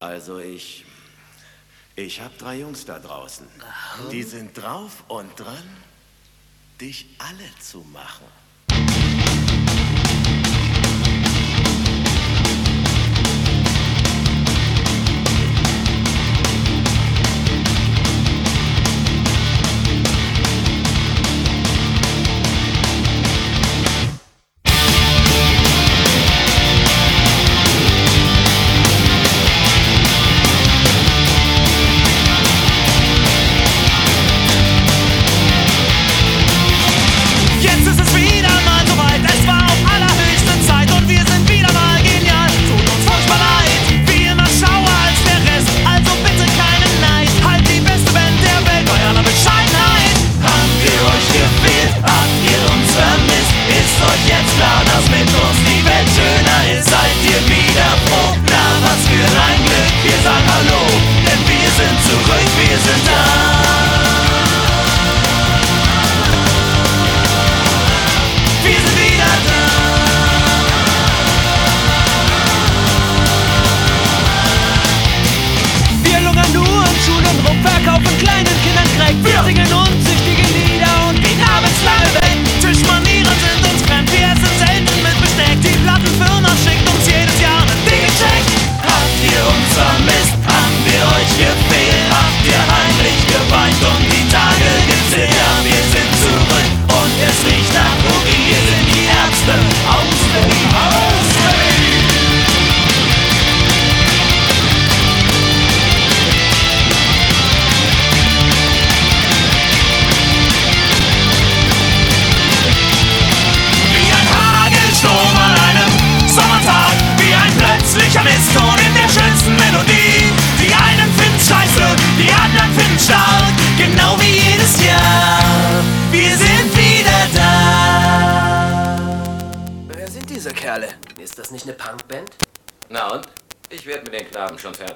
Also ich hab 3 Jungs da draußen. Die sind drauf und dran, dich alle zu machen. Kerle. Ist das nicht eine Punkband? Na und? Ich werde mit den Knaben schon fertig.